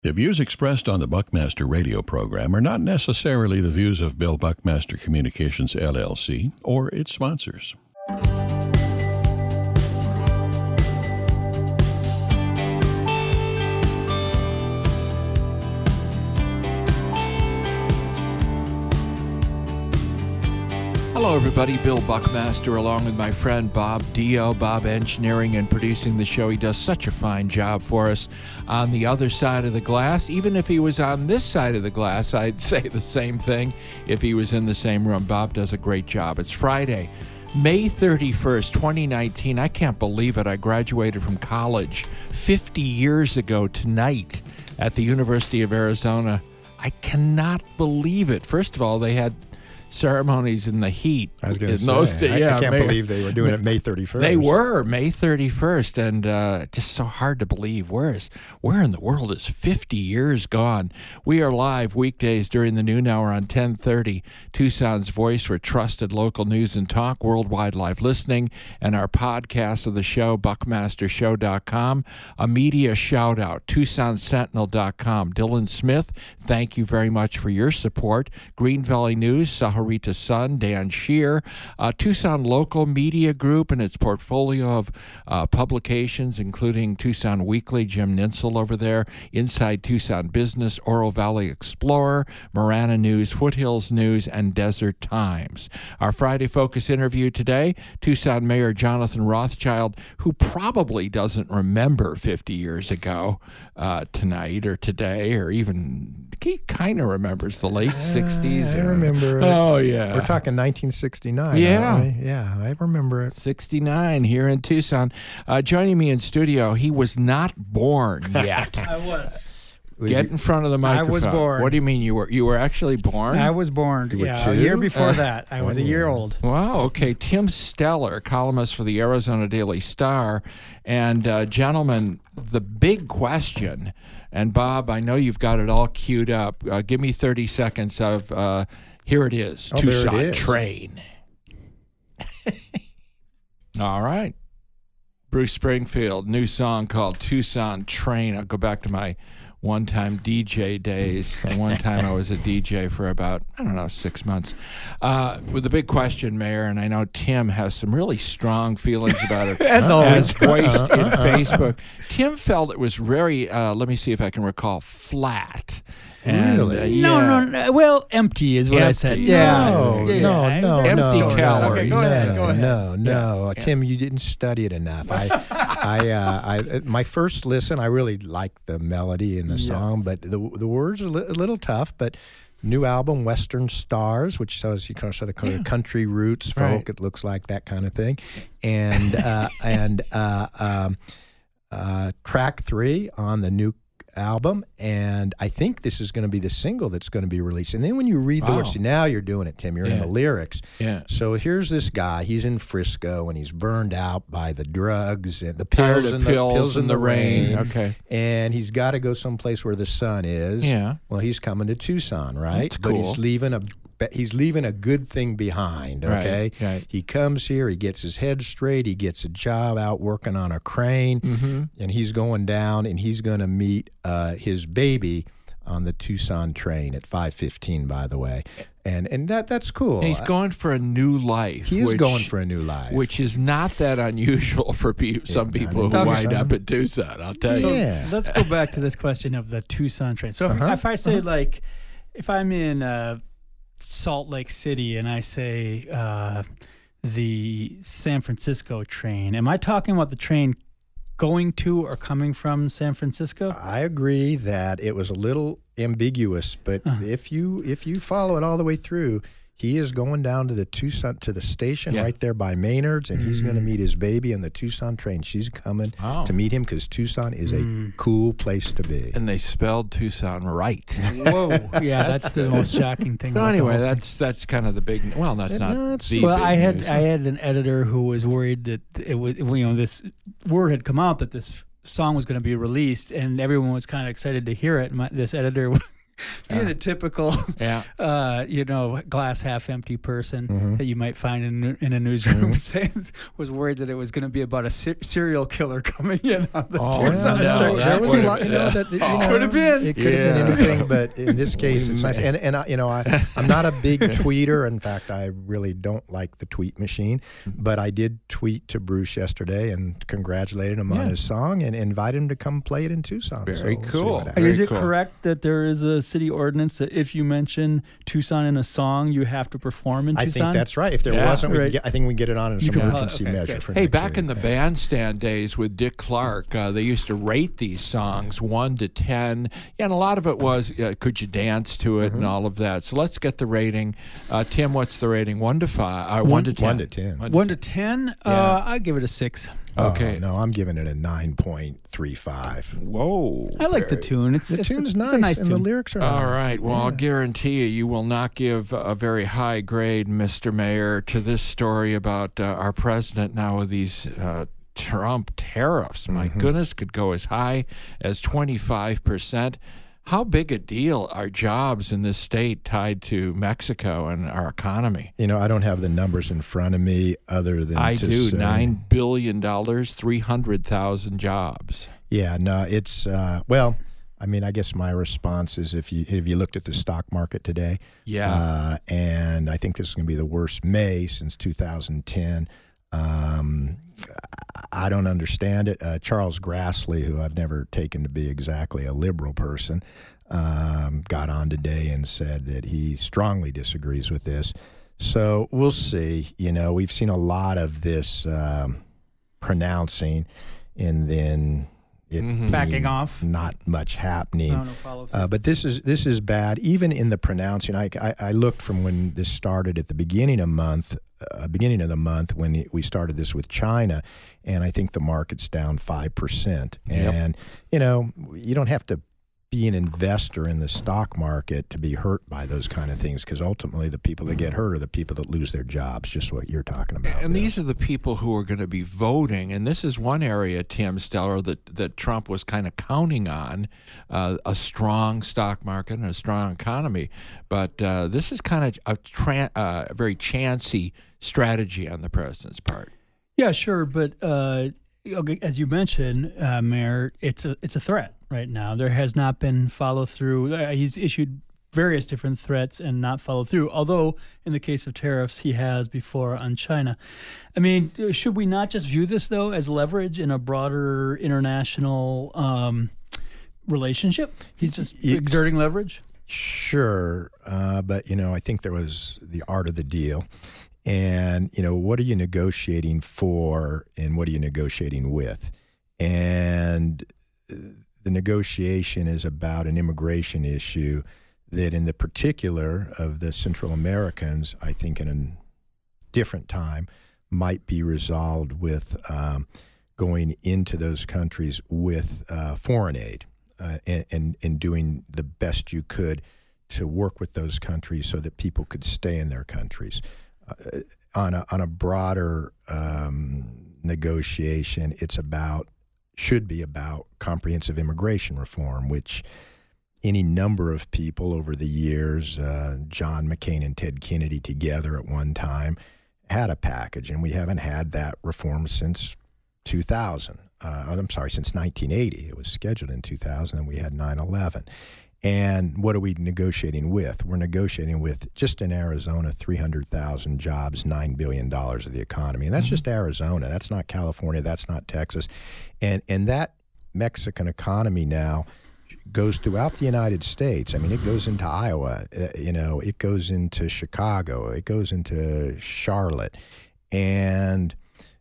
The views expressed on the Buckmaster radio program are not necessarily the views of Bill Buckmaster Communications, LLC, or its sponsors. Hello, everybody. Bill Buckmaster, along with my friend Bob Dio. Bob engineering and producing the show. He does such a fine job for us on the other side of the glass. Even if he was on this side of the glass, I'd say the same thing if he was in the same room. Bob does a great job. It's Friday, May 31st, 2019. I can't believe it. I graduated from college 50 years ago tonight at the University of Arizona. I cannot believe it. First of all, they had ceremonies in the heat. I was going to say, I can't believe they were doing it May 31st. They were May 31st, and just so hard to believe. Where in the world is 50 years gone? We are live weekdays during the noon hour on 1030, Tucson's voice for trusted local news and talk, worldwide live listening, and our podcast of the show, buckmastershow.com. A media shout-out, TucsonSentinel.com. Dylan Smith, thank you very much for your support. Green Valley News, Rita Sun, Dan Shear, Tucson Local Media Group and its portfolio of publications, including Tucson Weekly, Jim Ninsel over there, Inside Tucson Business, Oro Valley Explorer, Marana News, Foothills News, and Desert Times. Our Friday Focus interview today, Tucson Mayor Jonathan Rothschild, who probably doesn't remember 50 years ago tonight or today, or even he kind of remembers the late 60s. I remember. Oh, yeah. We're talking 1969. Yeah. Yeah, I remember it. 69 here in Tucson. Joining me in studio, he was not born yet. I was. Get in front of the microphone. I was born. What do you mean you were? You were actually born? I was born, yeah. two? A year before that. I was a year old. Wow, okay. Tim Steller, columnist for the Arizona Daily Star. And gentlemen, the big question, and Bob, I know you've got it all queued up. Give me 30 seconds of, here it is, Tucson there it is. Train. All right. Bruce Springfield, new song called Tucson Train. I'll go back to my one-time DJ days. The one time I was a DJ for about, 6 months. With the big question, Mayor, and I know Tim has some really strong feelings about it. As always. As voiced in Facebook. Tim felt it was very, let me see if I can recall, flat. And, Really? yeah. No. Well, empty is what I said. Empty. Yeah. No. Empty calories. Okay, go ahead. No. Tim, you didn't study it enough. My first listen, I really liked the melody in the song, but the words are a little tough. But new album, Western Stars, which shows the country roots, folk. Right. It looks like that kind of thing, and track 3 on the new album, and I think this is going to be the single that's going to be released. And then when you read the words, see, now you're doing it, Tim. You're in the lyrics. Yeah. So here's this guy. He's in Frisco, and he's burned out by the drugs and the pills and the rain. Okay. And he's got to go someplace where the sun is. Yeah. Well, he's coming to Tucson, right? That's But cool. he's leaving a good thing behind, okay? Right. He comes here, he gets his head straight, he gets a job out working on a crane, and he's going down, and he's going to meet his baby on the Tucson train at 5:15, by the way. And that's cool. And he's going for a new life. He is going for a new life. Which is not that unusual for some people who wind up at Tucson, I'll tell you. Yeah. Let's go back to this question of the Tucson train. So if I say, like, if I'm in Salt Lake City and I say the San Francisco train, am I talking about the train going to or coming from San Francisco? I agree that it was a little ambiguous, but if you follow it all the way through, he is going down to the Tucson station right there by Maynard's, and he's going to meet his baby on the Tucson train. She's coming to meet him because Tucson is a cool place to be. And they spelled Tucson right. Whoa! Yeah, that's the most shocking thing. So about the anyway, whole thing. that's kind of the big. Well, that's not. The Well, big I had news. an editor who was worried that it was, this word had come out that this song was going to be released, and everyone was kind of excited to hear it. This editor You're the typical, Yeah. glass half empty person that you might find in a newsroom was worried that it was going to be about a serial killer coming in on the Tucson. no, there was a lot, could have been. It could have been anything, but in this case, it's nice. And I'm not a big tweeter. In fact, I really don't like the tweet machine. But I did tweet to Bruce yesterday and congratulated him on his song and invited him to come play it in Tucson. Very we'll cool. Is it correct that there is a city ordinance that if you mention Tucson in a song, you have to perform in Tucson? I think that's right. If there wasn't, I think we can get it on as an emergency measure. Good. For Hey, next back year. in the bandstand days with Dick Clark, they used to rate these songs 1 to 10, and a lot of it was could you dance to it and all of that. So let's get the rating. Tim, what's the rating? 1 to 5, 1 to 10. 1 to 10. 1 to 10. Yeah. I give it a 6. Okay. No, I'm giving it a 9.35. Whoa. I like the tune. The tune's nice, it's a nice and tune. the lyrics are All nice. right. Well, I'll guarantee you will not give a very high grade, Mr. Mayor, to this story about our president now with these Trump tariffs. My goodness, could go as high as 25%. How big a deal are jobs in this state tied to Mexico and our economy? I don't have the numbers in front of me other than I to do. say, $9 billion, 300,000 jobs. Yeah, no, it's well. I mean, I guess my response is if you looked at the stock market today, and I think this is going to be the worst May since 2010. I don't understand it. Charles Grassley, who I've never taken to be exactly a liberal person, got on today and said that he strongly disagrees with this. So we'll see. We've seen a lot of this pronouncing and then it Backing being off. not much happening. No follow through. But this is bad. Even in the pronouncing, I looked from when this started at the beginning of the month when we started this with China, and I think the market's down 5%. And you don't have to be an investor in the stock market to be hurt by those kind of things, because ultimately the people that get hurt are the people that lose their jobs, just what you're talking about. And Bill. these are the people who are going to be voting. And this is one area, Tim Stellar, that Trump was kind of counting on, a strong stock market and a strong economy. But this is kind of a very chancy strategy on the president's part. Yeah, sure, but as you mentioned, Mayor, it's a threat right now. There has not been follow through. He's issued various different threats and not followed through. Although in the case of tariffs, he has before on China. I mean, should we not just view this though as leverage in a broader international relationship? He's just exerting leverage. Sure, but I think there was the art of the deal. And, what are you negotiating for and what are you negotiating with? And the negotiation is about an immigration issue that in the particular of the Central Americans, I think in a different time, might be resolved with going into those countries with foreign aid and doing the best you could to work with those countries so that people could stay in their countries. On a broader negotiation, should be about comprehensive immigration reform, which any number of people over the years, John McCain and Ted Kennedy together at one time, had a package, and we haven't had that reform since 2000. Since 1980. It was scheduled in 2000, and we had 9/11. And what are we negotiating with? We're negotiating with, just in Arizona, 300,000 jobs, $9 billion of the economy. And that's just Arizona. That's not California. That's not Texas. And that Mexican economy now goes throughout the United States. I mean, it goes into Iowa. It goes into Chicago. It goes into Charlotte. And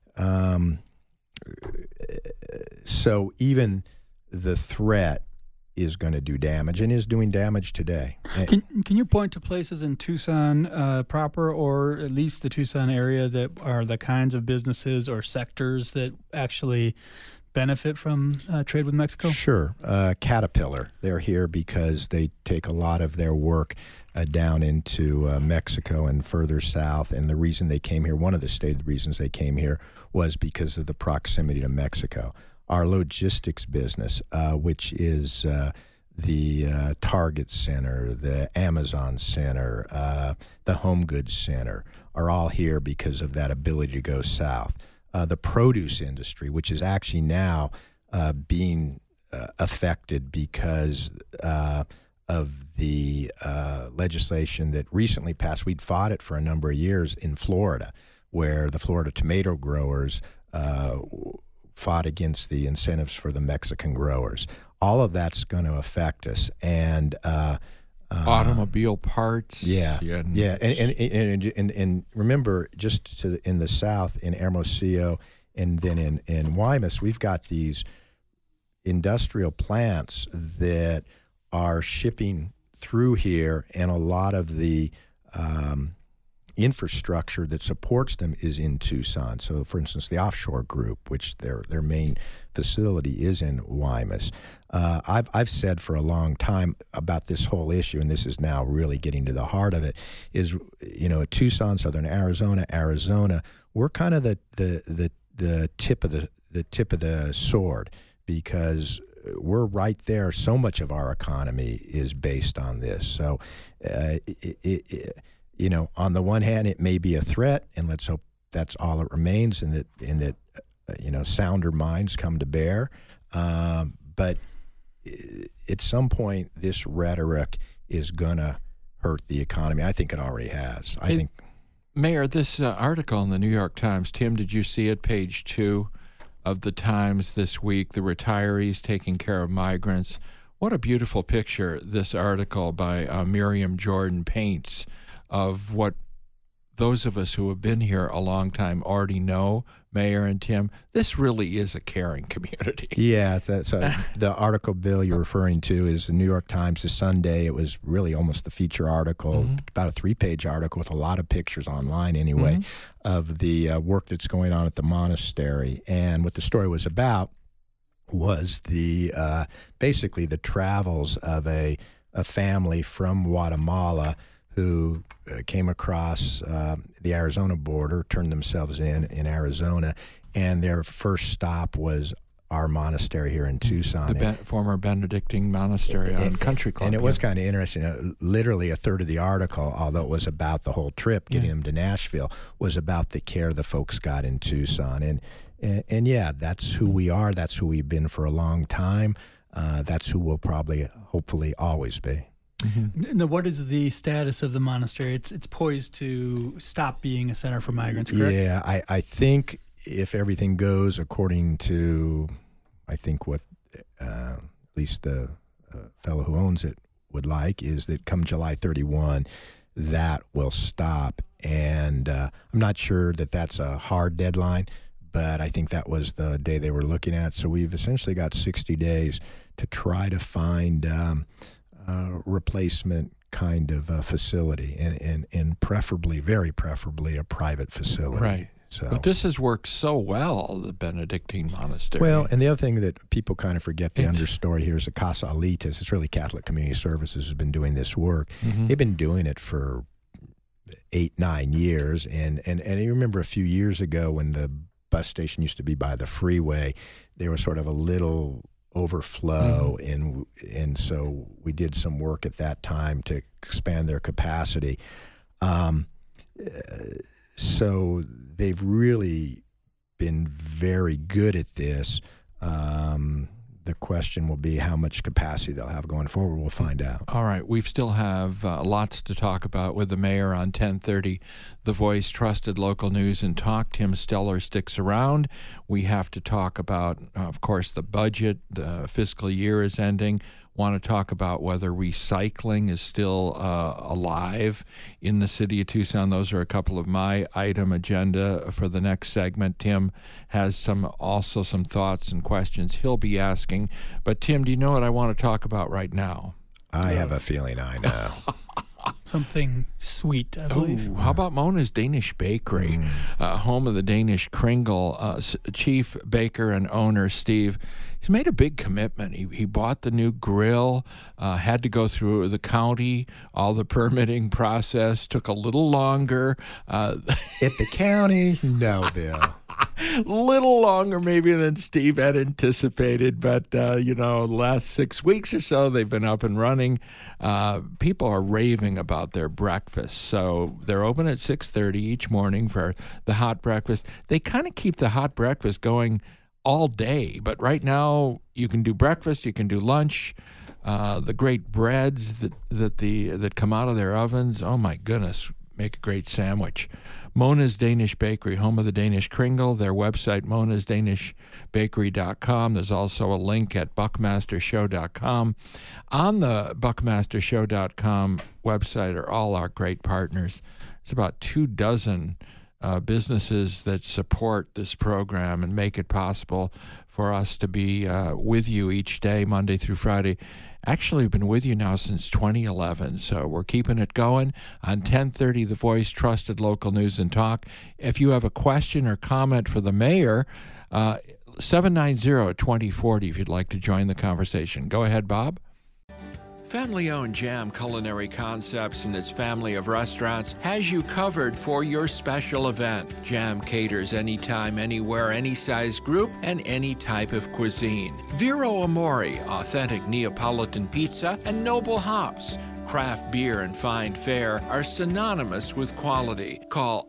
so even the threat is going to do damage and is doing damage today. Can you point to places in Tucson proper, or at least the Tucson area, that are the kinds of businesses or sectors that actually benefit from trade with Mexico? Sure. Caterpillar, they're here because they take a lot of their work down into Mexico and further south. And the reason they came here, one of the stated reasons they came here, was because of the proximity to Mexico. Our logistics business, which is the Target Center, the Amazon Center, the Home Goods Center are all here because of that ability to go south. The produce industry, which is actually now being affected because of the legislation that recently passed. We'd fought it for a number of years in Florida, where the Florida tomato growers fought against the incentives for the Mexican growers. All of that's going to affect us, and automobile parts. Yeah. And remember, just in the south, in Hermosillo, and then in Guaymas, we've got these industrial plants that are shipping through here, and a lot of the infrastructure that supports them is in Tucson. So, for instance, the Offshore Group, which their main facility is in Guaymas. I've said for a long time about this whole issue, and this is now really getting to the heart of it, is, Tucson, southern Arizona, we're kind of the tip of the sword, because we're right there. So much of our economy is based on this. So, on the one hand, it may be a threat, and let's hope that's all it remains, and that sounder minds come to bear. But at some point, this rhetoric is going to hurt the economy. I think it already has. Mayor, this article in the New York Times, Tim, did you see it? Page 2 of the Times this week, the retirees taking care of migrants. What a beautiful picture this article by Miriam Jordan paints of what those of us who have been here a long time already know, Mayor and Tim. This really is a caring community. Yeah, so the article, Bill, you're referring to is the New York Times this Sunday. It was really almost the feature article, about a 3-page article with a lot of pictures online anyway, of the work that's going on at the monastery. And what the story was about was the basically the travels of a family from Guatemala who came across the Arizona border, turned themselves in Arizona, and their first stop was our monastery here in Tucson. The former Benedictine monastery on Country Club. And it was kind of interesting. Literally a third of the article, although it was about the whole trip, getting them to Nashville, was about the care the folks got in Tucson. And yeah, that's who we are. That's who we've been for a long time. That's who we'll probably, hopefully, always be. Now, what is the status of the monastery? It's poised to stop being a center for migrants, correct? Yeah, I think if everything goes according to, I think what at least the fellow who owns it would like, is that come July 31, that will stop. And I'm not sure that that's a hard deadline, but I think that was the day they were looking at. So we've essentially got 60 days to try to find replacement kind of facility, and preferably, very preferably, a private facility. Right. So, but this has worked so well, the Benedictine monastery. Well, and the other thing that people kind of forget, the understory here, is the Casa Alitas. It's really Catholic Community Services has been doing this work. They've been doing it for 8-9 years, and I remember a few years ago when the bus station used to be by the freeway, there was sort of a little overflow, and so we did some work at that time to expand their capacity. So they've really been very good at this. The question will be how much capacity they'll have going forward. We'll find out. All right. We still have lots to talk about with the mayor on 1030. The Voice, trusted local news and talk. Tim Steller sticks around. We have to talk about, of course, the budget. The fiscal year is ending. Want to talk about whether recycling is still alive in the city of Tucson. Those are a couple of my item agenda for the next segment. Tim has also some thoughts and questions he'll be asking. But Tim, do you know what I want to talk about right now? I have a feeling I know. Something sweet, I believe. Ooh, how about Mona's Danish Bakery, home of the Danish Kringle, chief baker and owner Steve. He's made a big commitment. He bought the new grill, had to go through the county, all the permitting process, took a little longer. At the county? No, Bill. Little longer maybe than Steve had anticipated, but the last 6 weeks or so they've been up and running. People are raving about their breakfast, so they're open at 6:30 each morning for the hot breakfast. They kind of keep the hot breakfast going all day, but right now you can do breakfast, you can do lunch. The great breads that come out of their ovens, oh my goodness, make a great sandwich. Mona's Danish Bakery, home of the Danish Kringle. Their website, monasdanishbakery.com. There's also a link at buckmastershow.com. On the buckmastershow.com website are all our great partners. It's about 24 businesses that support this program and make it possible for us to be with you each day, Monday through Friday. Actually, we've been with you now since 2011, so we're keeping it going on 1030 The Voice, trusted local news and talk. If you have a question or comment for the mayor, 790-2040 if you'd like to join the conversation. Go ahead, Bob. Family-owned Jam Culinary Concepts and its family of restaurants has you covered for your special event. Jam caters anytime, anywhere, any size group, and any type of cuisine. Vero Amore, authentic Neapolitan pizza, and Noble Hops. Craft beer and fine fare are synonymous with quality. Call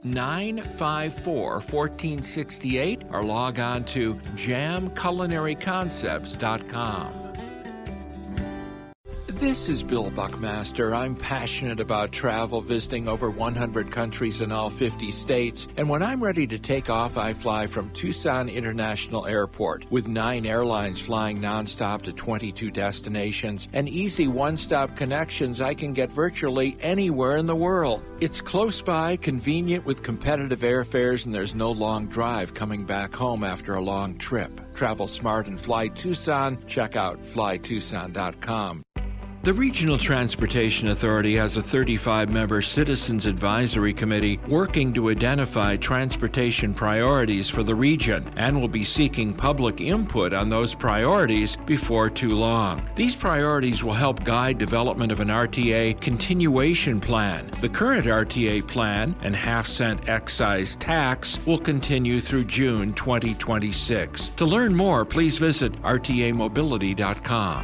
954-1468 or log on to jamculinaryconcepts.com. This is Bill Buckmaster. I'm passionate about travel, visiting over 100 countries in all 50 states. And when I'm ready to take off, I fly from Tucson International Airport. With 9 airlines flying nonstop to 22 destinations and easy one-stop connections, I can get virtually anywhere in the world. It's close by, convenient with competitive airfares, and there's no long drive coming back home after a long trip. Travel smart and fly Tucson. Check out flytucson.com. The Regional Transportation Authority has a 35-member Citizens Advisory Committee working to identify transportation priorities for the region and will be seeking public input on those priorities before too long. These priorities will help guide development of an RTA continuation plan. The current RTA plan and half-cent excise tax will continue through June 2026. To learn more, please visit rtamobility.com.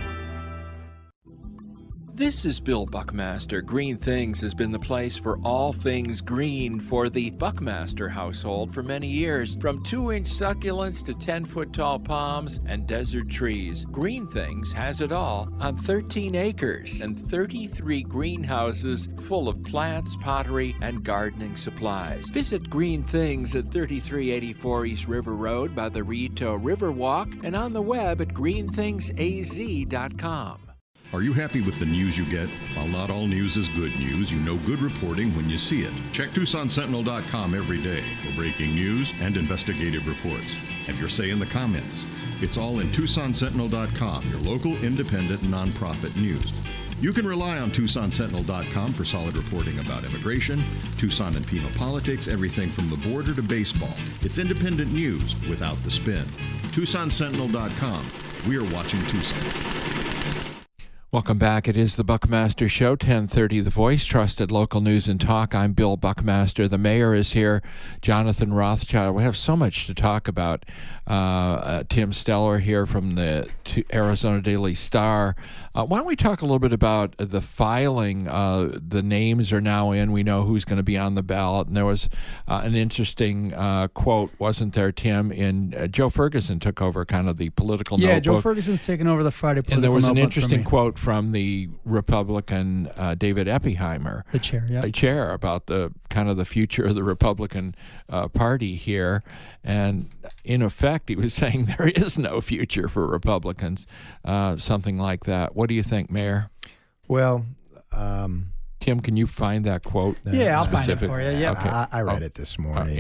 This is Bill Buckmaster. Green Things has been the place for all things green for the Buckmaster household for many years. From 2-inch succulents to 10-foot tall palms and desert trees, Green Things has it all on 13 acres and 33 greenhouses full of plants, pottery, and gardening supplies. Visit Green Things at 3384 East River Road by the Rito Riverwalk and on the web at greenthingsaz.com. Are you happy with the news you get? While not all news is good news, you know good reporting when you see it. Check TucsonSentinel.com every day for breaking news and investigative reports. Have your say in the comments. It's all in TucsonSentinel.com, your local independent nonprofit news. You can rely on TucsonSentinel.com for solid reporting about immigration, Tucson and penal politics, everything from the border to baseball. It's independent news without the spin. TucsonSentinel.com. We are watching Tucson. Welcome back. It is the Buckmaster Show, 1030 The Voice, trusted local news and talk. I'm Bill Buckmaster. The mayor is here, Jonathan Rothschild. We have so much to talk about. Tim Steller here from the Arizona Daily Star. Why don't we talk a little bit about the filing? The names are now in. We know who's going to be on the ballot. And there was an interesting quote, wasn't there, Tim? Joe Ferguson took over kind of the political notebook. Yeah, Joe Ferguson's taken over the Friday political notebook. And there was an interesting quote from the Republican David Eppiheimer, the chair, about the kind of the future of the Republican Party here. And in effect, he was saying there is no future for Republicans, something like that. What do you think, Mayor? Well, Tim, can you find that quote? Yeah, I'll find it for you. Yeah, okay. I read it this morning.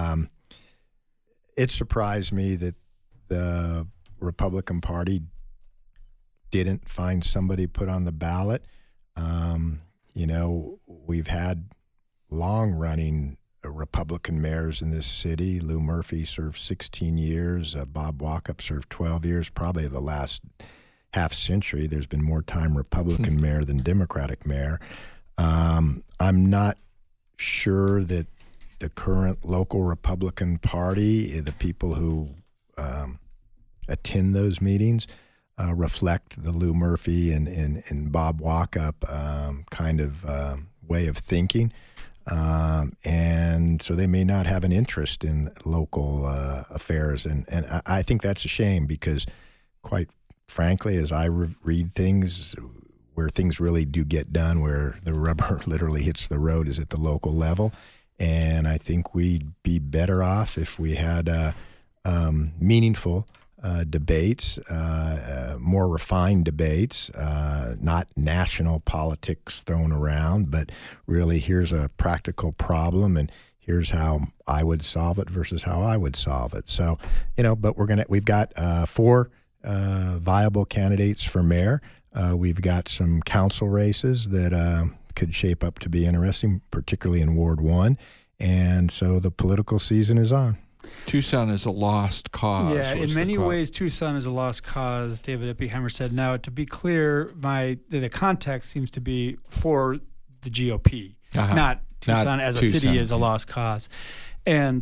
It surprised me that the Republican Party didn't find somebody put on the ballot. We've had long-running Republican mayors in this city. Lou Murphy served 16 years. Bob Walkup served 12 years. Probably the last half century, there's been more time Republican mayor than Democratic mayor. I'm not sure that the current local Republican Party, the people who attend those meetings, reflect the Lou Murphy and Bob Walkup kind of way of thinking. And so they may not have an interest in local affairs. And I think that's a shame because, quite frankly, as I read things, where things really do get done, where the rubber literally hits the road, is at the local level. And I think we'd be better off if we had meaningful debates, more refined debates, not national politics thrown around, but really here's a practical problem and here's how I would solve it versus how I would solve it. So, but we've got 4 viable candidates for mayor. We've got some council races that could shape up to be interesting, particularly in Ward 1. And so the political season is on. Tucson is a lost cause. Yeah, in many ways, Tucson is a lost cause, David Eppheimer said. Now, to be clear, the context seems to be for the GOP, not Tucson as a city is a lost cause. And,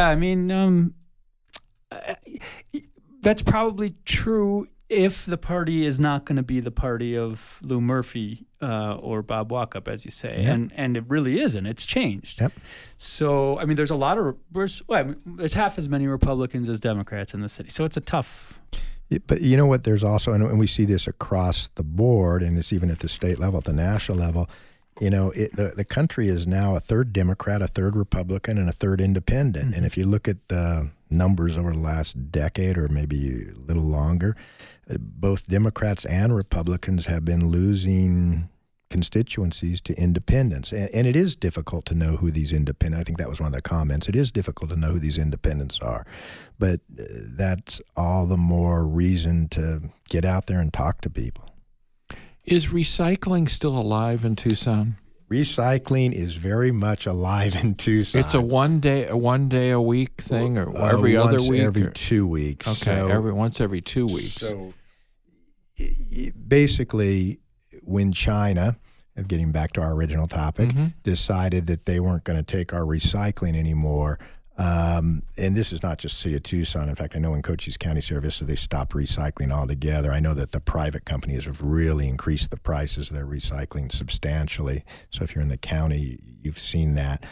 that's probably true if the party is not going to be the party of Lou Murphy or Bob Walkup, as you say. Yep. And it really isn't. It's changed. Yep. So, there's a lot of there's half as many Republicans as Democrats in the city. So it's a tough. But you know what? There's also, and we see this across the board, and it's even at the state level, at the national level. The country is now a third Democrat, a third Republican, and a third independent. Mm-hmm. And if you look at the numbers over the last decade or maybe a little longer, both Democrats and Republicans have been losing constituencies to independents. And it is difficult to know who these independents, I think that was one of the comments, it is difficult to know who these independents are. But that's all the more reason to get out there and talk to people. Is recycling still alive in Tucson? Recycling is very much alive in Tucson. It's a one day a week thing, or every other week? Every 2 weeks. Okay, so, every 2 weeks. So basically, when China, getting back to our original topic, decided that they weren't going to take our recycling anymore, and this is not just City of Tucson. In fact, I know in Cochise County Service, so they stopped recycling altogether. I know that the private companies have really increased the prices of their recycling substantially. So if you're in the county, you've seen that.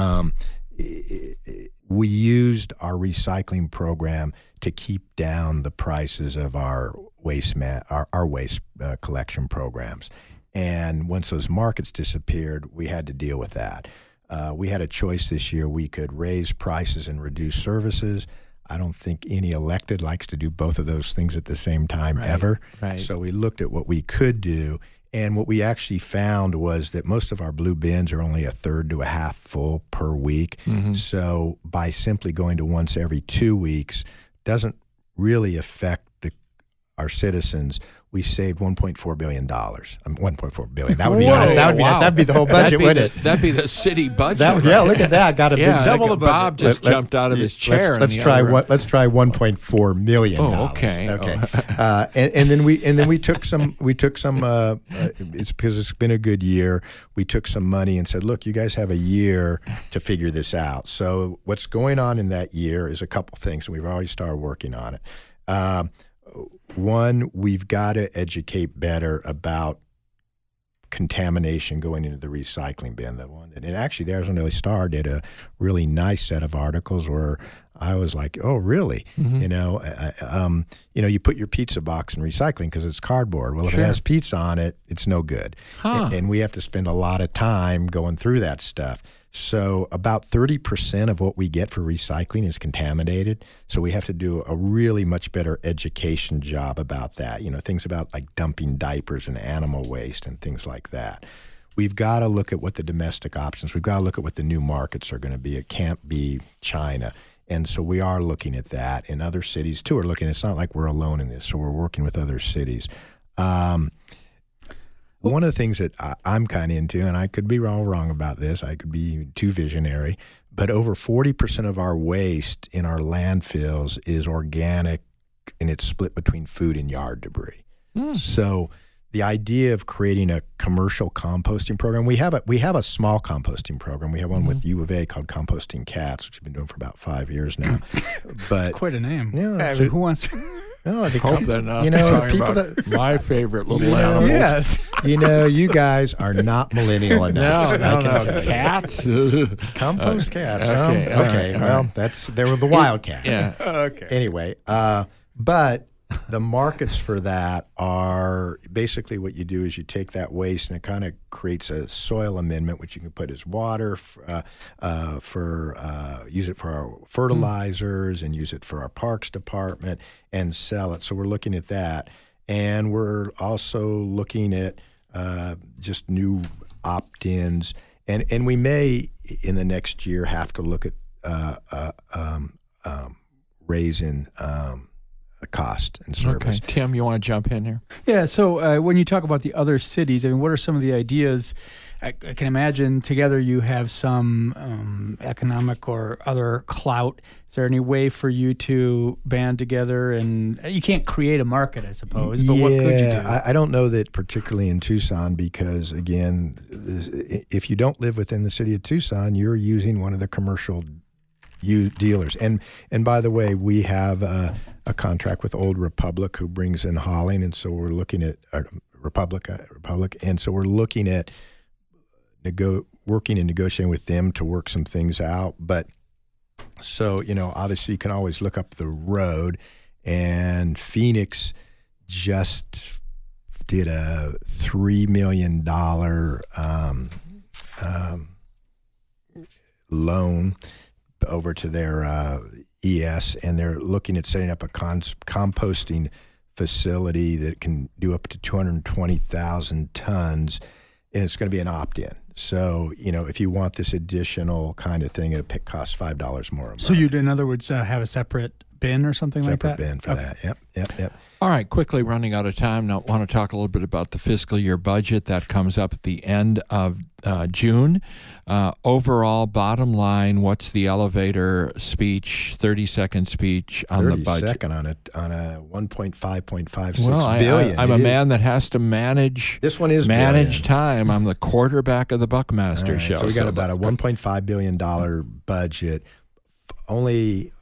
We used our recycling program to keep down the prices of our waste collection programs. And once those markets disappeared, we had to deal with that. We had a choice this year. We could raise prices and reduce services. I don't think any elected likes to do both of those things at the same time ever. Right. So we looked at what we could do. And what we actually found was that most of our blue bins are only a third to a half full per week. Mm-hmm. So by simply going to once every 2 weeks doesn't really affect our citizens. We saved $1.4 billion. $1.4 billion. That would be nice. That'd be the whole budget, wouldn't it? That'd be the city budget. Yeah, look at that. Got a big double the budget. Bob just jumped out of his chair. Let's try $1.4 million. Oh, okay. And then we took some. It's because it's been a good year. We took some money and said, look, you guys have a year to figure this out. So what's going on in that year is a couple things, and we've already started working on it. One, we've got to educate better about contamination going into the recycling bin. And actually, the Arizona Daily Star did a really nice set of articles where I was like, oh, really? Mm-hmm. You put your pizza box in recycling because it's cardboard. Well, if it has pizza on it, it's no good. And we have to spend a lot of time going through that stuff. So about 30% of what we get for recycling is contaminated. So we have to do a really much better education job about that. Things about like dumping diapers and animal waste and things like that. We've got to look at what the domestic options, we've got to look at what the new markets are going to be. It can't be China. And so we are looking at that. And other cities, too, are looking. It's not like we're alone in this. So we're working with other cities. One of the things that I'm kind of into, and I could be all wrong about this, I could be too visionary, but over 40% of our waste in our landfills is organic, and it's split between food and yard debris. So the idea of creating a commercial composting program. We have a small composting program. We have one with U of A called Composting Cats, which we've been doing for about 5 years now. But it's quite a name. Yeah, who wants? No, I hope they're not people that my favorite little animals. Yes. You guys are not millennial enough. No, cats. Compost cats. Okay, Okay. Well, they were the wild cats. Yeah. Okay. Anyway, but the markets for that are basically what you do is you take that waste and it kind of creates a soil amendment, which you can put as water use it for our fertilizers and use it for our parks department and sell it. So we're looking at that. And we're also looking at just new opt-ins. And we may, in the next year, have to look at raising cost and service. Okay. Tim, you want to jump in here? Yeah, so when you talk about the other cities, I mean, what are some of the ideas? I can imagine together you have some economic or other clout. Is there any way for you to band together? And you can't create a market, I suppose, but what could you do? I don't know that particularly in Tucson because, again, if you don't live within the city of Tucson, you're using one of the commercial dealers. And by the way, we have a contract with Old Republic who brings in hauling, and so we're looking at Republic, and so we're looking at working and negotiating with them to work some things out. But so, obviously you can always look up the road, and Phoenix just did a $3 million loan over to their ES, and they're looking at setting up a composting facility that can do up to 220,000 tons, and it's going to be an opt-in. So, if you want this additional kind of thing, it costs $5 more a month. So you'd, in other words, have a separate bin or something like that? Separate bin for that, yep. All right, quickly running out of time. Now, I want to talk a little bit about the fiscal year budget that comes up at the end of June. Overall, bottom line, what's the elevator speech, 30-second speech on the budget? 30-second on a 1.5.56 well, billion. I'm a man that has to manage. This one is manage billion. Time. I'm the quarterback of the Buckmaster right, show. So we got about a $1.5 billion budget. Only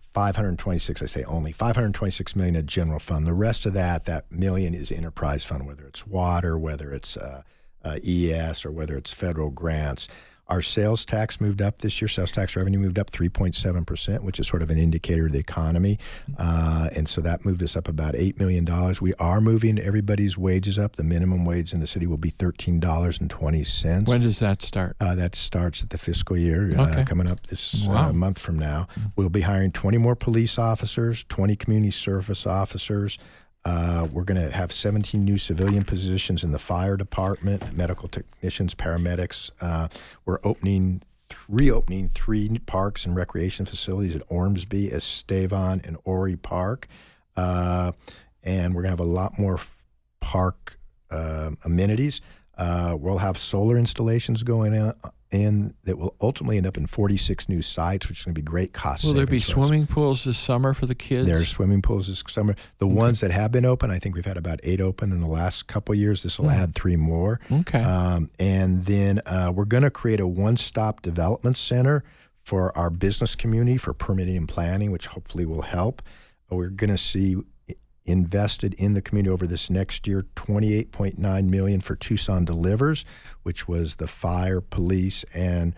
526 million in general fund. The rest of that million is enterprise fund, whether it's water, whether it's ES, or whether it's federal grants. Our sales tax moved up this year. Sales tax revenue moved up 3.7%, which is sort of an indicator of the economy. And so that moved us up about $8 million. We are moving everybody's wages up. The minimum wage in the city will be $13.20. When does that start? That starts at the fiscal year, coming up this month from now. We'll be hiring 20 more police officers, 20 community service officers. We're going to have 17 new civilian positions in the fire department, medical technicians, paramedics. We're reopening 3 parks and recreation facilities at Ormsby, Estevan, and Horry Park. And we're going to have a lot more park amenities. We'll have solar installations going in that will ultimately end up in 46 new sites, which is going to be great cost savings. Will there be swimming pools this summer for the kids? There's swimming pools this summer. The ones that have been open, I think we've had about 8 open in the last couple of years. This will add 3 more. Okay. And then we're going to create a one-stop development center for our business community for permitting and planning, which hopefully will help. We're going to see invested in the community over this next year, $28.9 million for Tucson Delivers, which was the fire, police, and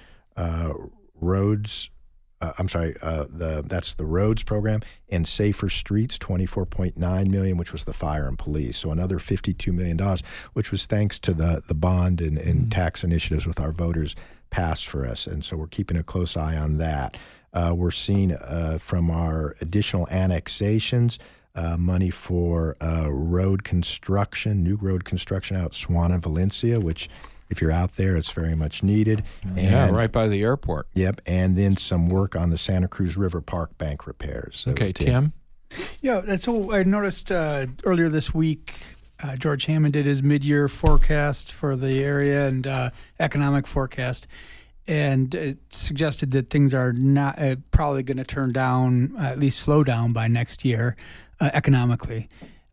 roads. That's the roads program, and Safer Streets, $24.9 million, which was the fire and police. So another $52 million, which was thanks to the bond and tax initiatives with our voters passed for us. And so we're keeping a close eye on that. We're seeing from our additional annexations, money for road construction, new road construction out Swan and Valencia, which if you're out there, it's very much needed. And, right by the airport. Yep, and then some work on the Santa Cruz River Park bank repairs. So okay, Tim? Yeah, and so I noticed earlier this week, George Hammond did his mid-year forecast for the area and economic forecast, and it suggested that things are not probably going to turn down, at least slow down by next year economically.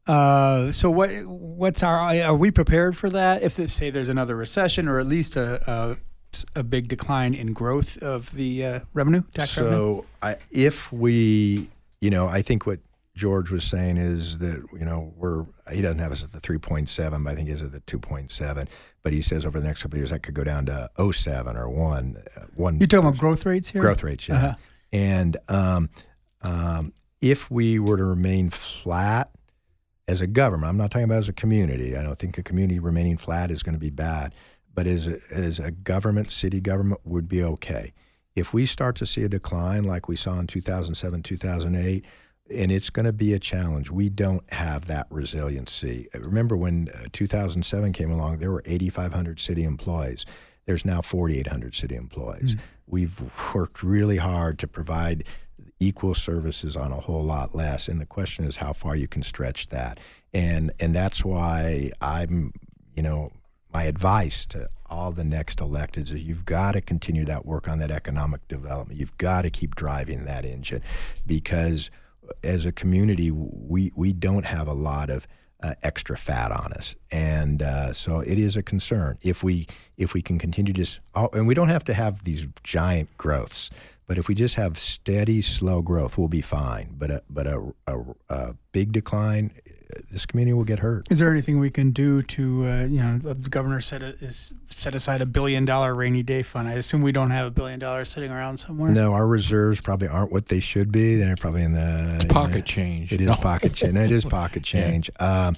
So what's are we prepared for that? If say there's another recession or at least a big decline in growth of the revenue, tax revenue? So if we, I think what George was saying is that, he doesn't have us at the 3.7, but I think he's at the 2.7. But he says over the next couple of years that could go down to 0.7 or 1. You're talking about growth rates here? Growth rates, yeah. Uh-huh. And if we were to remain flat as a government, I'm not talking about as a community. I don't think a community remaining flat is going to be bad. But as a government, city government would be okay. If we start to see a decline like we saw in 2007, 2008, and it's going to be a challenge. We don't have that resiliency. Remember when 2007 came along, there were 8,500 city employees. There's now 4,800 city employees. We've worked really hard to provide equal services on a whole lot less, and the question is how far you can stretch that. And that's why I'm, my advice to all the next electeds is you've got to continue that work on that economic development. You've got to keep driving that engine because as a community, we don't have a lot of extra fat on us, and so it is a concern. If we can continue and we don't have to have these giant growths, but if we just have steady, slow growth, we'll be fine. But a big decline, this community will get hurt. Is there anything we can do to, the governor set aside $1 billion rainy day fund? I assume we don't have $1 billion sitting around somewhere. No, our reserves probably aren't what they should be. They're probably in the it's pocket change. It is pocket change. It is pocket change. Yeah.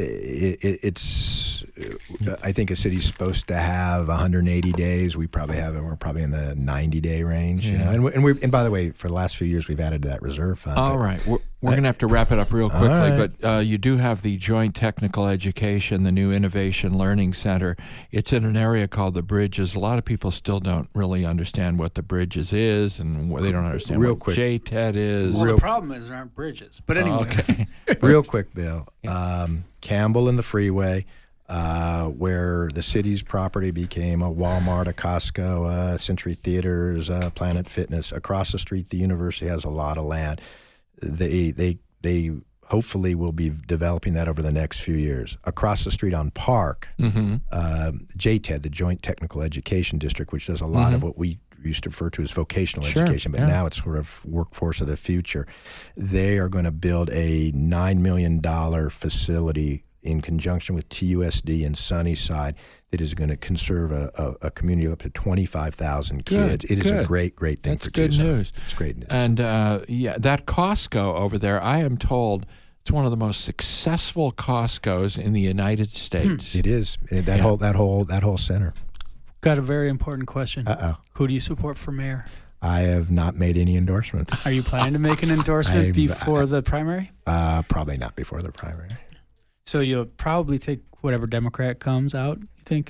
It's. I think a city's supposed to have 180 days. We're probably in the 90-day range. Yeah. And by the way, for the last few years, we've added to that reserve fund. All right, we're going to have to wrap it up real quickly. Right. But you do have the Joint Technical Education, the new Innovation Learning Center. It's in an area called the Bridges. A lot of people still don't really understand what the Bridges is, and they don't understand what JTED is. Well, the problem is there aren't bridges. But anyway. Okay. Real quick, Bill. Campbell and the Freeway, where the city's property became a Walmart, a Costco, Century Theaters, Planet Fitness. Across the street, the university has a lot of land. They hopefully will be developing that over the next few years. Across the street on Park, JTED, the Joint Technical Education District, which does a lot of what we used to refer to as vocational education, but now it's sort of workforce of the future. They are going to build a $9 million facility in conjunction with TUSD and Sunnyside that is going to conserve a community of up to 25,000 kids. It is a great thing for Tucson. That's good news. It's great news. And that Costco over there, I am told it's one of the most successful Costcos in the United States. It is. That whole center. Got a very important question. Uh-oh. Who do you support for mayor? I have not made any endorsement. Are you planning to make an endorsement before the primary? Probably not before the primary. So you'll probably take whatever Democrat comes out, you think?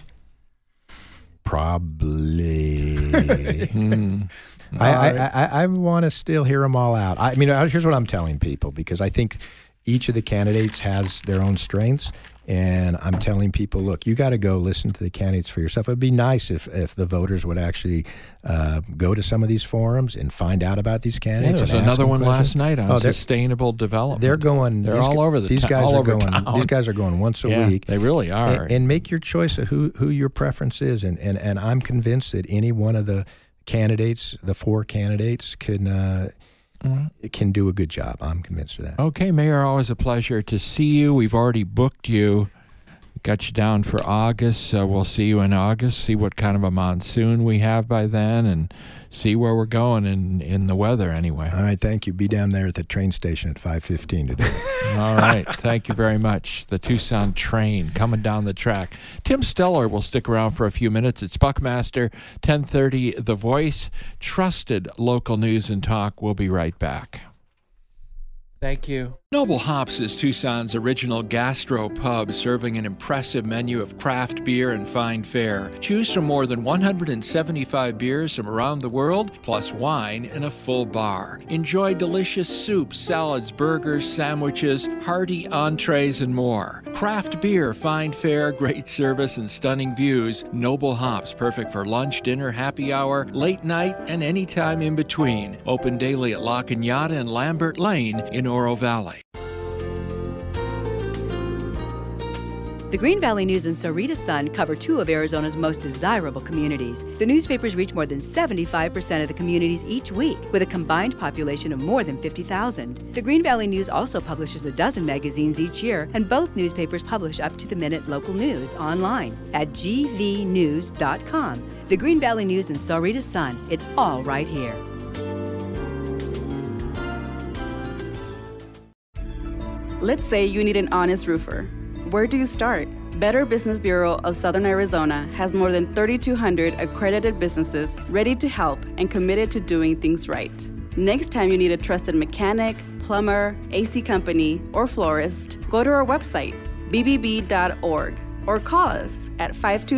Probably. I want to still hear them all out. I mean, here's what I'm telling people, because I think each of the candidates has their own strengths. And I'm telling people, look, you got to go listen to the candidates for yourself. It would be nice if the voters would actually go to some of these forums and find out about these candidates. There's another one last night on sustainable development. They're all over the town. These guys are going once a week. They really are. And make your choice of who your preference is. And I'm convinced that any one of the candidates, the four candidates, it can do a good job. I'm convinced of that. Okay, Mayor, always a pleasure to see you. We've already booked you. Got you down for August, so we'll see you in August, see what kind of a monsoon we have by then, and see where we're going in the weather anyway. All right, thank you. Be down there at the train station at 5:15 today. All right, thank you very much. The Tucson train coming down the track. Tim Stellar will stick around for a few minutes. It's Buckmaster, 1030 The Voice, trusted local news and talk. We'll be right back. Thank you. Noble Hops is Tucson's original gastro pub, serving an impressive menu of craft beer and fine fare. Choose from more than 175 beers from around the world, plus wine and a full bar. Enjoy delicious soups, salads, burgers, sandwiches, hearty entrees, and more. Craft beer, fine fare, great service, and stunning views. Noble Hops, perfect for lunch, dinner, happy hour, late night, and any time in between. Open daily at La Cañada and Lambert Lane in Oro Valley. The Green Valley News and Sarita Sun cover two of Arizona's most desirable communities. The newspapers reach more than 75% of the communities each week, with a combined population of more than 50,000. The Green Valley News also publishes a dozen magazines each year, and both newspapers publish up-to-the-minute local news online at gvnews.com. The Green Valley News and Sarita Sun. It's all right here. Let's say you need an honest roofer. Where do you start? Better Business Bureau of Southern Arizona has more than 3,200 accredited businesses ready to help and committed to doing things right. Next time you need a trusted mechanic, plumber, AC company, or florist, go to our website, bbb.org, or call us at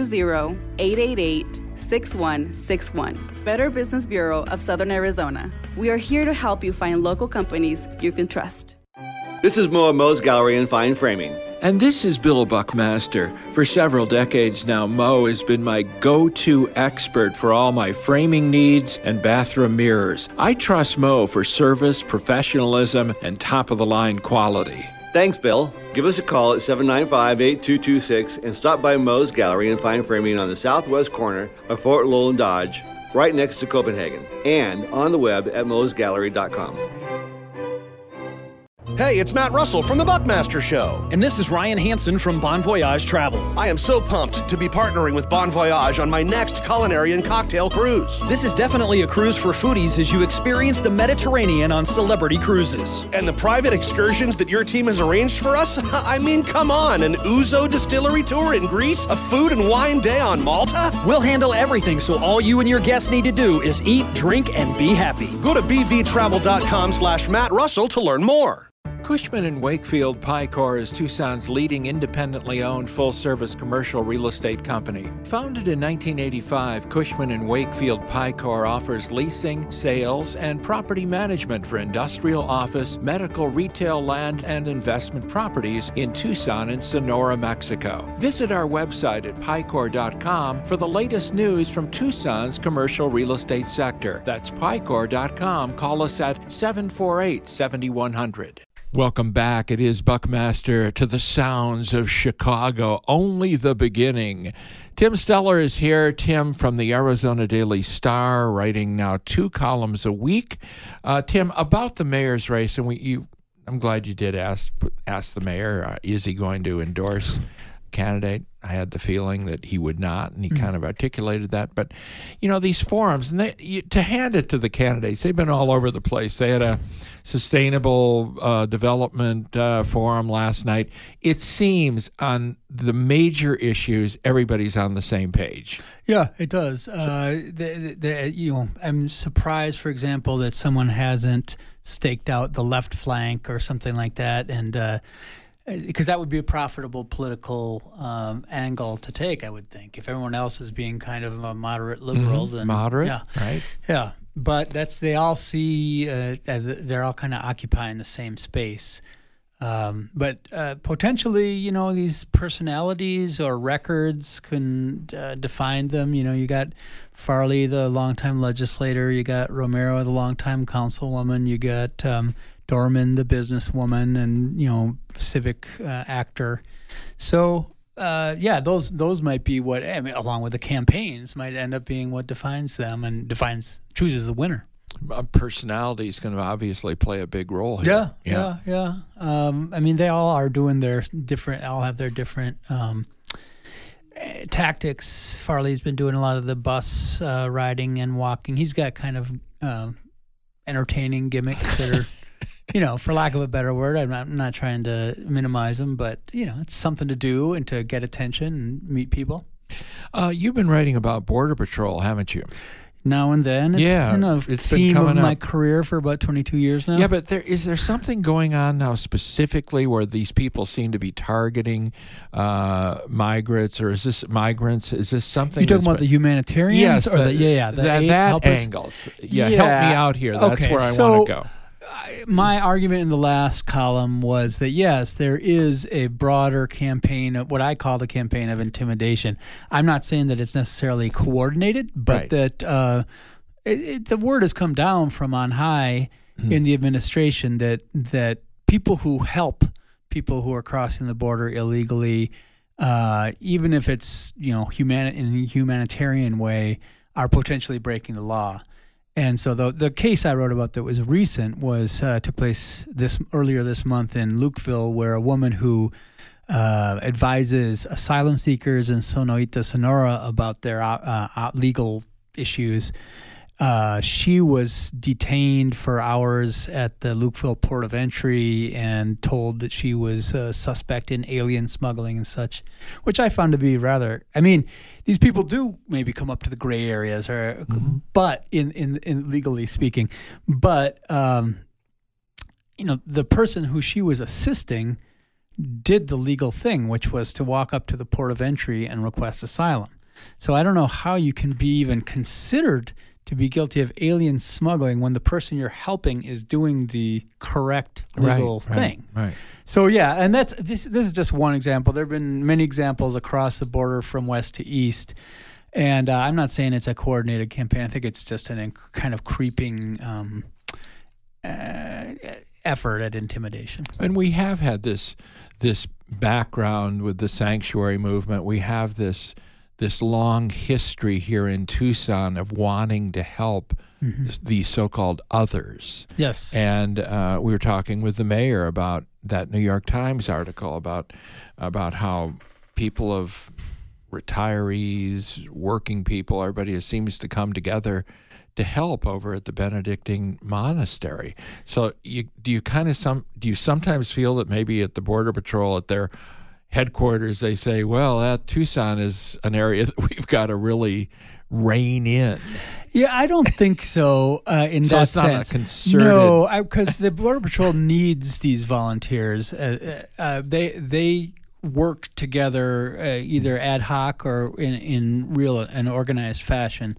520-888-6161. Better Business Bureau of Southern Arizona. We are here to help you find local companies you can trust. This is Mo at Mo's Gallery and Fine Framing. And this is Bill Buckmaster. For several decades now, Mo has been my go-to expert for all my framing needs and bathroom mirrors. I trust Mo for service, professionalism, and top-of-the-line quality. Thanks, Bill. Give us a call at 795-8226 and stop by Mo's Gallery and Fine Framing on the southwest corner of Fort Lowell and Dodge, right next to Copenhagen, and on the web at mosgallery.com. Hey, it's Matt Russell from The Buckmaster Show. And this is Ryan Hansen from Bon Voyage Travel. I am so pumped to be partnering with Bon Voyage on my next culinary and cocktail cruise. This is definitely a cruise for foodies as you experience the Mediterranean on Celebrity Cruises. And the private excursions that your team has arranged for us? I mean, come on, an Ouzo distillery tour in Greece, a food and wine day on Malta? We'll handle everything, so all you and your guests need to do is eat, drink, and be happy. Go to bvtravel.com/Matt Russell to learn more. Cushman & Wakefield Picor is Tucson's leading independently owned full-service commercial real estate company. Founded in 1985, Cushman & Wakefield Picor offers leasing, sales, and property management for industrial, office, medical, retail, land, and investment properties in Tucson and Sonora, Mexico. Visit our website at picor.com for the latest news from Tucson's commercial real estate sector. That's picor.com. Call us at 748-7100. Welcome back. It is Buckmaster to the sounds of Chicago. Only the beginning. Tim Steller is here. Tim from the Arizona Daily Star, writing now 2 columns a week. Tim, about the mayor's race, and I'm glad you did ask the mayor, is he going to endorse a candidate? I had the feeling that he would not, and he kind of articulated that. But, these forums, and to hand it to the candidates, they've been all over the place. They had a sustainable development forum last night. It seems on the major issues, everybody's on the same page. Yeah, it does. I'm surprised, for example, that someone hasn't staked out the left flank or something like that, and because that would be a profitable political angle to take, I would think. If everyone else is being kind of a moderate liberal, then moderate, yeah, right? Yeah, but they all see they're all kind of occupying the same space. But potentially, these personalities or records can define them. You got Farley, the longtime legislator. You got Romero, the longtime councilwoman. You got Dorman, the businesswoman, and civic actor. So those might be what, along with the campaigns, might end up being what defines them and chooses the winner. Personality is going to obviously play a big role here. Yeah. They all are doing their different. All have their different tactics. Farley's been doing a lot of the bus riding and walking. He's got kind of entertaining gimmicks that are. For lack of a better word, I'm not trying to minimize them, but, it's something to do and to get attention and meet people. You've been writing about Border Patrol, haven't you? Now and then. It's been a theme of my career for about 22 years now. Yeah, but is there something going on now specifically where these people seem to be targeting migrants, or is this migrants? Is this something? You talking about the humanitarians? Yes, or that angle. Yeah, help me out here. That's where I want to go. My argument in the last column was that, yes, there is a broader campaign of what I call the campaign of intimidation. I'm not saying that it's necessarily coordinated, but that the word has come down from on high in the administration that people who help people who are crossing the border illegally even if it's in a humanitarian way, are potentially breaking the law. And so the case I wrote about that was recent took place earlier this month in Lukeville, where a woman who advises asylum seekers in Sonoita, Sonora about their legal issues. She was detained for hours at the Lukeville port of entry and told that she was a suspect in alien smuggling and such, which I found to be rather. I mean, these people do maybe come up to the gray areas, but in legally speaking, but the person who she was assisting did the legal thing, which was to walk up to the port of entry and request asylum. So I don't know how you can be even considered to be guilty of alien smuggling when the person you're helping is doing the correct legal thing. Right. So yeah, and this is just one example. There have been many examples across the border from west to east, and I'm not saying it's a coordinated campaign. I think it's just an kind of creeping effort at intimidation. And we have had this background with the sanctuary movement. We have this long history here in Tucson of wanting to help the so-called others. Yes. And we were talking with the mayor about that New York Times article about how people of retirees, working people, everybody seems to come together to help over at the Benedictine monastery. So do you sometimes feel that maybe at the Border Patrol, at their headquarters, they say, well, that Tucson is an area that we've got to really rein in? Yeah, I don't think so. In so that it's not sense, a concerted. No, because the Border Patrol needs these volunteers. They work together either ad hoc or in real and organized fashion.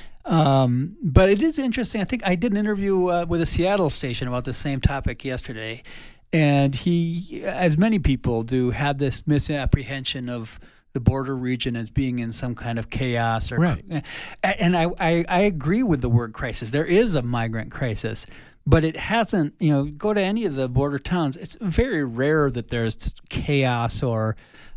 But it is interesting. I think I did an interview with a Seattle station about the same topic yesterday. And he, as many people do, had this misapprehension of the border region as being in some kind of chaos. Right. And I agree with the word crisis. There is a migrant crisis, but it hasn't, go to any of the border towns. It's very rare that there's chaos or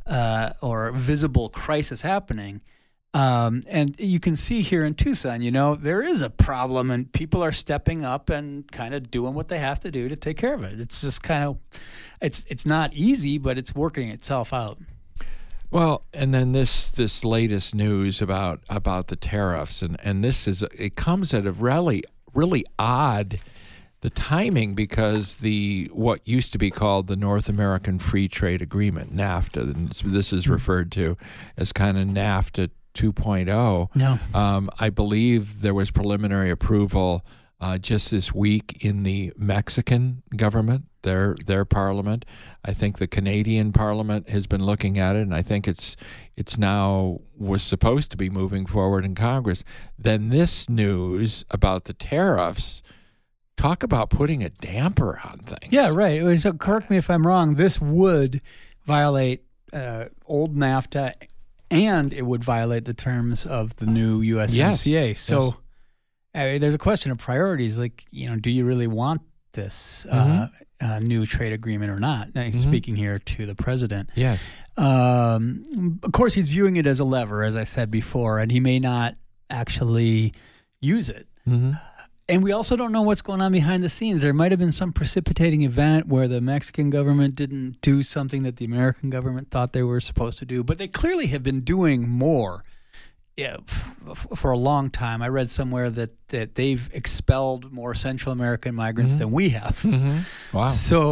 visible crisis happening. And you can see here in Tucson, there is a problem, and people are stepping up and kind of doing what they have to do to take care of it. It's just kind of, it's not easy, but it's working itself out. Well, and then this latest news about the tariffs, and it comes at a really odd the timing, because what used to be called the North American Free Trade Agreement, NAFTA, and this is referred to as kind of NAFTA 2.0. No. I believe there was preliminary approval just this week in the Mexican government, their parliament. I think the Canadian parliament has been looking at it, and I think it's now was supposed to be moving forward in Congress. Then this news about the tariffs, talk about putting a damper on things. Yeah, right. So correct me if I'm wrong. This would violate old NAFTA, and it would violate the terms of the new USMCA. Yes. So there's a question of priorities. Like, do you really want this new trade agreement or not? Speaking here to the president. Yes. Of course, he's viewing it as a lever, as I said before, and he may not actually use it. Mm-hmm. And we also don't know what's going on behind the scenes. There might have been some precipitating event where the Mexican government didn't do something that the American government thought they were supposed to do. But they clearly have been doing more for a long time. I read somewhere that they've expelled more Central American migrants than we have. Mm-hmm. Wow.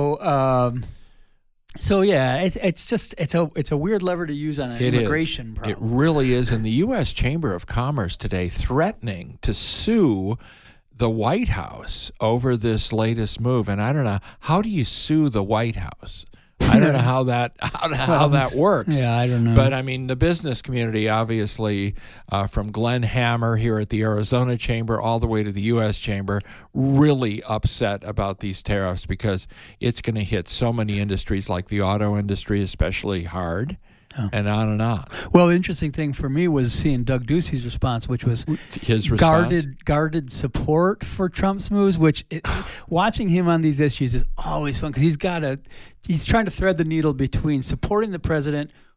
So yeah, it's a weird lever to use on an immigration problem. It really is. And the U.S. Chamber of Commerce today threatening to sue the White House over this latest move. And I don't know, how do you sue the White House? I don't know how that works. Yeah, I don't know. But I mean, the business community, obviously, from Glenn Hammer here at the Arizona Chamber all the way to the U.S. Chamber, really upset about these tariffs, because it's going to hit so many industries, like the auto industry, especially hard. Oh. And on and on. Well, the interesting thing for me was seeing Doug Ducey's response, which was his response? guarded support for Trump's moves. Watching him on these issues is always fun, because he's trying to thread the needle between supporting the president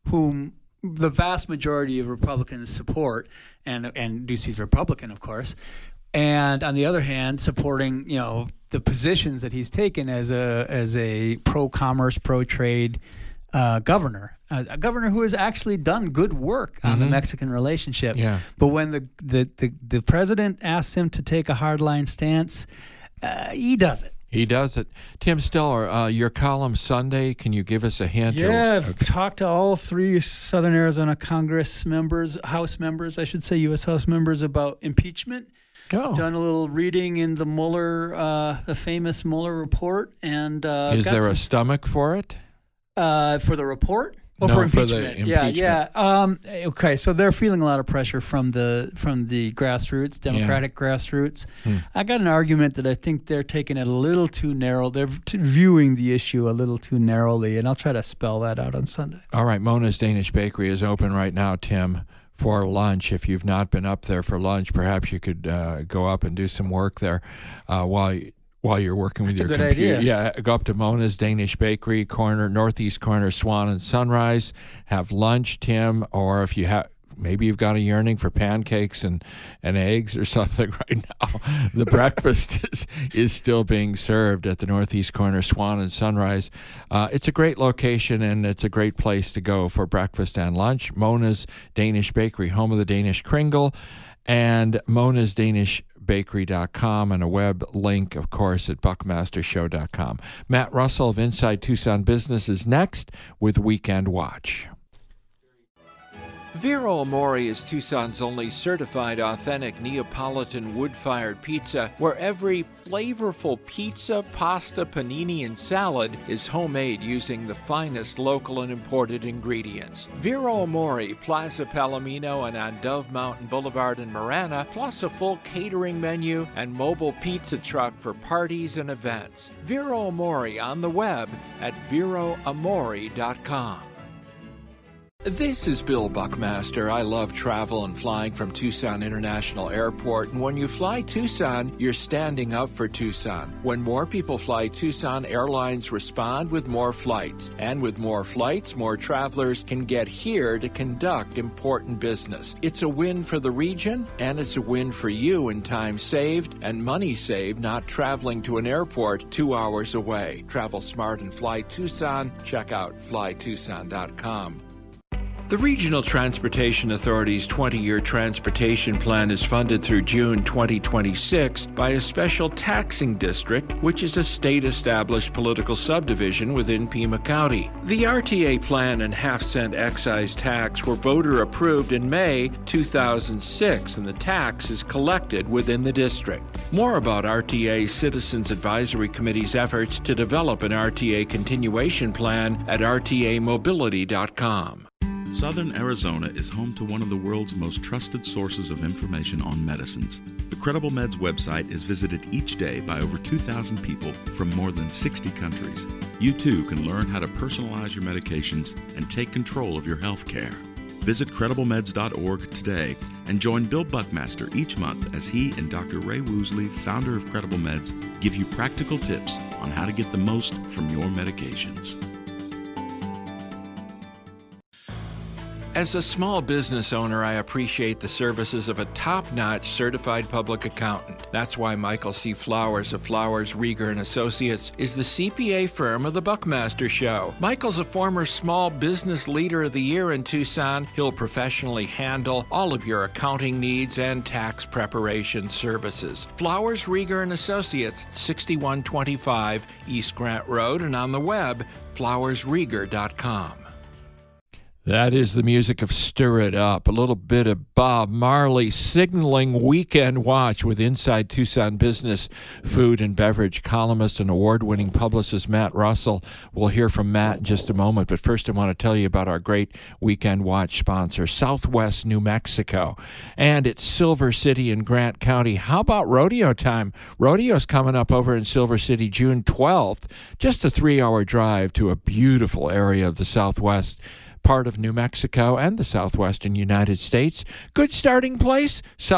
whom the vast majority of Republicans support, and Ducey's Republican, of course, and on the other hand, supporting the positions that he's taken as a pro-commerce, pro-trade governor, a governor who has actually done good work on the Mexican relationship. Yeah. But when the president asks him to take a hardline stance, he does it. He does it. Tim Stiller, your column Sunday, can you give us a hint? Yeah, I've talked to all 3 Southern Arizona House members, U.S. House members about impeachment. Oh. Done a little reading in the Mueller, the famous Mueller report. And is there a stomach for it? For the report? Or no, for impeachment? For the impeachment. Yeah. Okay, so they're feeling a lot of pressure from the grassroots, Democratic grassroots. I got an argument that I think they're taking it a little too narrow. They're viewing the issue a little too narrowly, and I'll try to spell that out on Sunday. All right, Mona's Danish Bakery is open right now, Tim, for lunch. If you've not been up there for lunch, perhaps you could go up and do some work there while you're working with your computer. Idea. Yeah, go up to Mona's Danish Bakery, northeast corner, Swan and Sunrise. Have lunch, Tim, or if you have, maybe you've got a yearning for pancakes and eggs or something right now. The breakfast is still being served at the northeast corner, Swan and Sunrise. It's a great location, and it's a great place to go for breakfast and lunch. Mona's Danish Bakery, home of the Danish Kringle, and Mona's Danish Bakery.com, and a web link, of course, at buckmastershow.com. Matt Russell of Inside Tucson Business is next with Weekend Watch. Vero Amore is Tucson's only certified authentic Neapolitan wood-fired pizza, where every flavorful pizza, pasta, panini, and salad is homemade using the finest local and imported ingredients. Vero Amore, Plaza Palomino, and on Dove Mountain Boulevard in Marana, plus a full catering menu and mobile pizza truck for parties and events. Vero Amore on the web at veroamore.com. This is Bill Buckmaster. I love travel and flying from Tucson International Airport. And when you fly Tucson, you're standing up for Tucson. When more people fly Tucson, airlines respond with more flights. And with more flights, more travelers can get here to conduct important business. It's a win for the region, and it's a win for you in time saved and money saved not traveling to an airport 2 hours away. Travel smart and fly Tucson. Check out flytucson.com. The Regional Transportation Authority's 20-year transportation plan is funded through June 2026 by a special taxing district, which is a state-established political subdivision within Pima County. The RTA plan and half-cent excise tax were voter-approved in May 2006, and the tax is collected within the district. More about RTA's Citizens Advisory Committee's efforts to develop an RTA continuation plan at rtamobility.com. Southern Arizona is home to one of the world's most trusted sources of information on medicines. The Credible Meds website is visited each day by over 2,000 people from more than 60 countries. You too can learn how to personalize your medications and take control of your health care. Visit CredibleMeds.org today and join Bill Buckmaster each month as he and Dr. Ray Woosley, founder of Credible Meds, give you practical tips on how to get the most from your medications. As a small business owner, I appreciate the services of a top-notch certified public accountant. That's why Michael C. Flowers of Flowers, Rieger & Associates is the CPA firm of the Buckmaster Show. Michael's a former Small Business Leader of the Year in Tucson. He'll professionally handle all of your accounting needs and tax preparation services. Flowers, Rieger & Associates, 6125 East Grant Road, and on the web, flowersrieger.com. That is the music of Stir It Up, a little bit of Bob Marley signaling Weekend Watch with Inside Tucson Business, food and beverage columnist and award-winning publicist Matt Russell. We'll hear from Matt in just a moment, but first I want to tell you about our great Weekend Watch sponsor, Southwest New Mexico, and it's Silver City in Grant County. How about rodeo time? Rodeo's coming up over in Silver City June 12th, just a 3-hour drive to a beautiful area of the Southwest. part of New Mexico and the southwestern United States. Good starting place,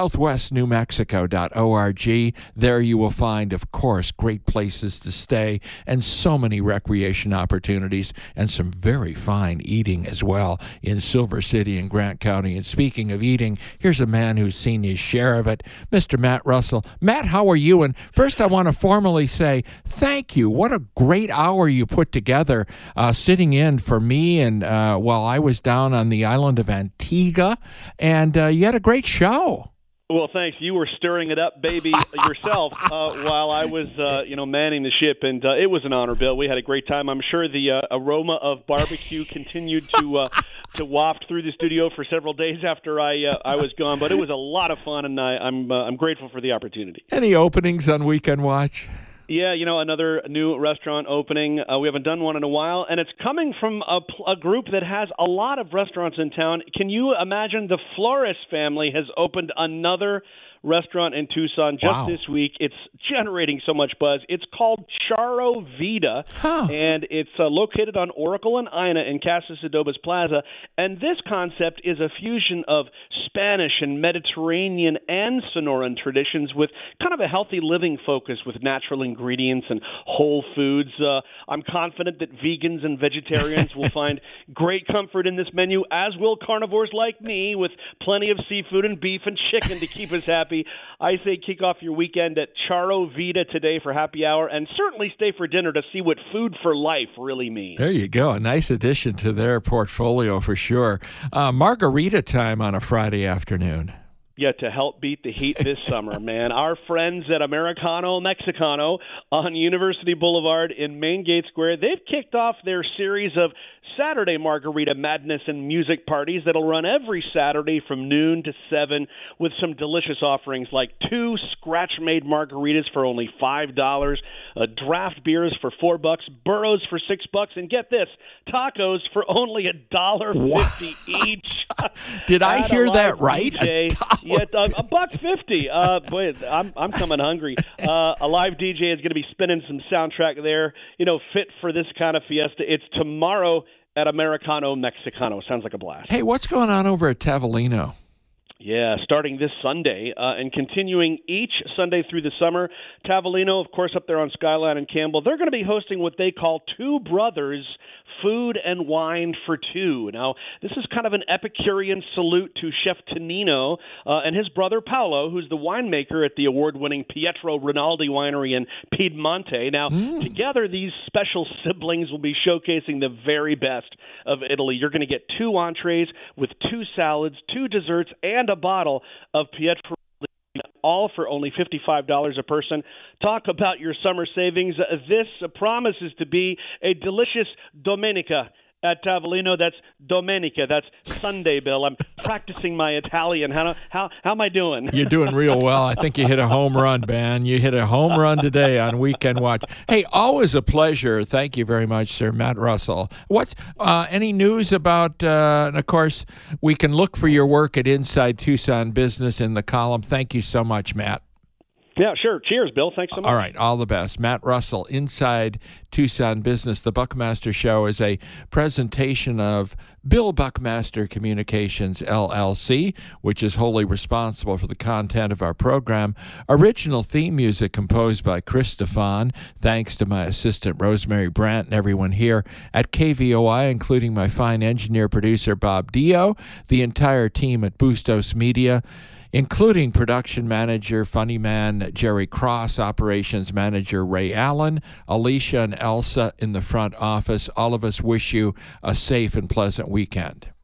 southwestnewmexico.org. There you will find, of course, great places to stay and so many recreation opportunities and some very fine eating as well in Silver City and Grant County. And speaking of eating, here's a man who's seen his share of it, Mr. Matt Russell. Matt, how are you? And first I want to formally say thank you. What a great hour you put together sitting in for me and while I was down on the island of Antigua, and you had a great show. Well, thanks. You were stirring it up, baby, yourself while I was, manning the ship, and it was an honor, Bill. We had a great time. I'm sure the aroma of barbecue continued to waft through the studio for several days after I was gone, but it was a lot of fun, and I'm grateful for the opportunity. Any openings on Weekend Watch? Yeah, another new restaurant opening. We haven't done one in a while, and it's coming from a group that has a lot of restaurants in town. Can you imagine the Flores family has opened another restaurant in Tucson just this week? It's generating so much buzz. It's called Charo Vida, and it's located on Oracle and Ina in Casas Adobes Plaza. And this concept is a fusion of Spanish and Mediterranean and Sonoran traditions with kind of a healthy living focus with natural ingredients and whole foods. I'm confident that vegans and vegetarians will find great comfort in this menu, as will carnivores like me, with plenty of seafood and beef and chicken to keep us happy. I say kick off your weekend at Charo Vida today for happy hour, and certainly stay for dinner to see what food for life really means. There you go. A nice addition to their portfolio for sure. Margarita time on a Friday afternoon. Yeah, to help beat the heat this summer, man. Our friends at Americano Mexicano on University Boulevard in Main Gate Square, they've kicked off their series of Saturday Margarita Madness and music parties that'll run every Saturday from noon to 7 with some delicious offerings like 2 scratch-made margaritas for only $5, draft beers for $4, burros for $6, and get this, tacos for only $1.50 each. Did I hear that right? Yeah, $1.50. Boy, I'm coming hungry. A live DJ is going to be spinning some soundtrack there, fit for this kind of fiesta. It's tomorrow at Americano Mexicano. Sounds like a blast. Hey, what's going on over at Tavolino? Yeah, starting this Sunday and continuing each Sunday through the summer, Tavolino, of course, up there on Skyline and Campbell, they're going to be hosting what they call Two Brothers Food and Wine for Two. Now, this is kind of an Epicurean salute to Chef Tonino and his brother Paolo, who's the winemaker at the award-winning Pietro Rinaldi Winery in Piedmonte. Now, together, these special siblings will be showcasing the very best of Italy. You're going to get 2 entrees with 2 salads, 2 desserts, and a bottle of Pietro, all for only $55 a person. Talk about your summer savings. This promises to be a delicious Domenica at Tavolino. That's Domenica. That's Sunday, Bill. I'm practicing my Italian. How am I doing? You're doing real well. I think you hit a home run, Ben. You hit a home run today on Weekend Watch. Hey, always a pleasure. Thank you very much, sir. Matt Russell. What's any news about, and of course, we can look for your work at Inside Tucson Business in the column. Thank you so much, Matt. Yeah, sure. Cheers, Bill. Thanks so much. All right. All the best. Matt Russell, Inside Tucson Business. The Buckmaster Show is a presentation of Bill Buckmaster Communications, LLC, which is wholly responsible for the content of our program. Original theme music composed by Chris Stefan. Thanks to my assistant, Rosemary Brandt, and everyone here at KVOI, including my fine engineer-producer, Bob Dio, the entire team at Bustos Media, including production manager, funny man Jerry Cross, operations manager Ray Allen, Alicia and Elsa in the front office. All of us wish you a safe and pleasant weekend.